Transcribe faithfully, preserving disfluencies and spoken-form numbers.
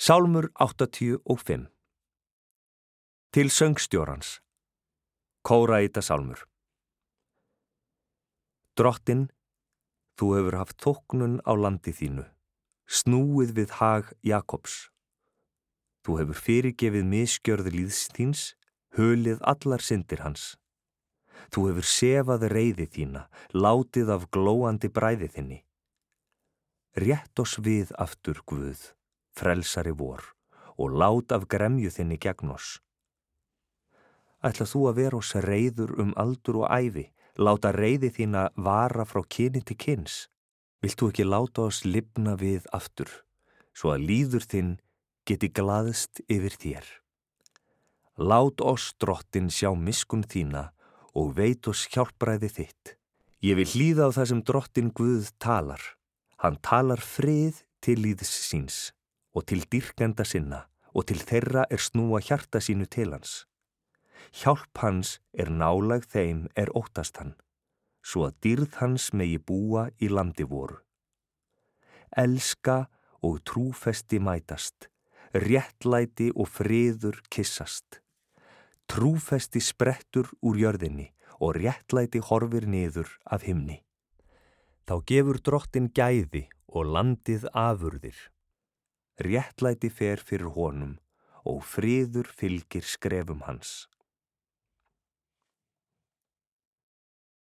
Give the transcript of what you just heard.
Sálmur áttatíu og fimm. Til söngstjórans. Kóraíta sálmur. Drottinn, þú hefur haft þóknun á landi þínu, snúið við hag Jakobs. Þú hefur fyrirgefið misgjörð líðs þíns, hulið allar syndir hans. Þú hefur sefað reiði þína, látið af glóandi bræði þinni. Rétt oss við aftur, Guð, frelsari vor, og lát af gremju þinni gegn oss. Ætla þú að vera oss reiður um aldur og ævi, láta reiði þína vara frá kyni til kyns? Vilt þú ekki láta oss lifna við aftur, svo að líður þinn geti glaðst yfir þér? Lát oss, Drottinn, sjá miskunn þína og veit oss hjálpræði þitt. Ég vil hlýða á það sem Drottinn Guð talar. Hann talar frið til líðs síns og til dýrkenda sinna og til þeirra er snúa hjarta sínu til hans. Hjálp hans er nálæg þeim er óttast hann, svo að dýrð hans megi búa í landi voru. Elska og trúfesti mætast, réttlæti og friður kyssast. Trúfesti sprettur úr jörðinni og réttlæti horfir niður af himni. Þá gefur Drottinn gæði og landið afurðir. Réttlæti fer fyrir honum og friður fylgir skrefum hans.